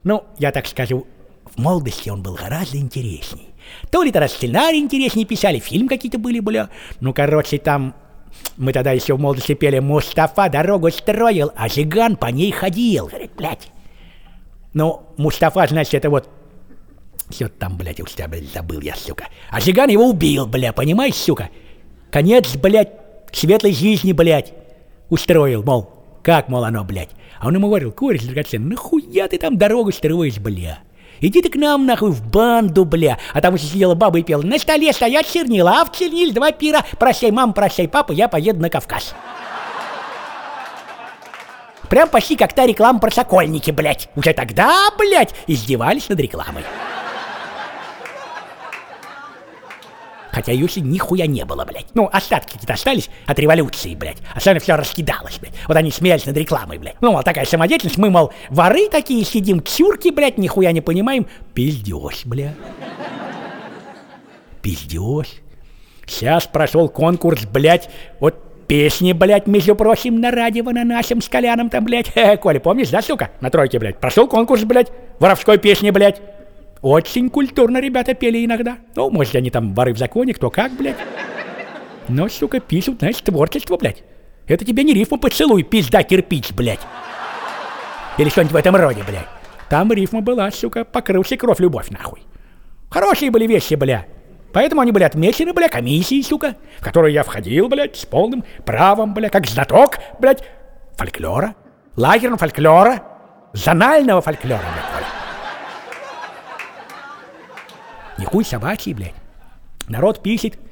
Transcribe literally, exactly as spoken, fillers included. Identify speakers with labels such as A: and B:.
A: Ну, я так скажу, в молодости он был гораздо интересней. То ли тогда сценарий интереснее писали, фильм какие-то были, бля. Ну, короче, там... Мы тогда еще в молодости пели: Мустафа дорогу строил, а Жиган по ней ходил. Говорит, блядь. Ну, Мустафа, значит, это вот... Что там, блядь, уж тебя, блядь, забыл я, сука. А Жиган его убил, бля, понимаешь, сука? Конец, блядь, светлой жизни, блядь, устроил, мол. Как, мол, оно, блядь? А он ему говорил: кореш драгоценный, нахуя ты там дорогу строишь, бля? Иди ты к нам, нахуй, в банду, бля. А там еще сидела баба и пела: на столе стоят чернила, а в черниле два пира. Прощай, мам, прощай, папа, я поеду на Кавказ. Прям почти как та реклама про Сокольники, блядь. Уже тогда, блядь, издевались над рекламой. Хотя Юси нихуя не было, блядь. Ну, остатки какие-то остались от революции, блядь. Особенно все раскидалось, блядь. Вот они смеялись над рекламой, блядь. Ну, мол, такая самодеятельность. Мы, мол, воры такие сидим, чурки, блядь, нихуя не понимаем. Пиздёж, блядь. Пиздёж. Сейчас прошел конкурс, блядь, вот песни, блядь, между прочим, на радио на нашем с Коляном там, блядь. Хе-хе, Коля, помнишь, да, сука? На тройке, блядь. Прошел конкурс, блядь, воровской песни, блядь. Очень культурно ребята пели иногда. Ну, может, они там воры в законе, кто как, блядь. Но, сука, пишут, знаешь, творчество, блядь. Это тебе не рифма «поцелуй, пизда, кирпич», блядь. Или что-нибудь в этом роде, блядь. Там рифма была, сука, покрылся кровь, любовь, нахуй. Хорошие были вещи, бля. Поэтому они были отмечены, бля, комиссией, сука, в которую я входил, блядь, с полным правом, бля, как знаток, блядь, фольклора, лагерного фольклора, зонального фольклора, блядь. Не хуй собачий, блядь. Народ пишет,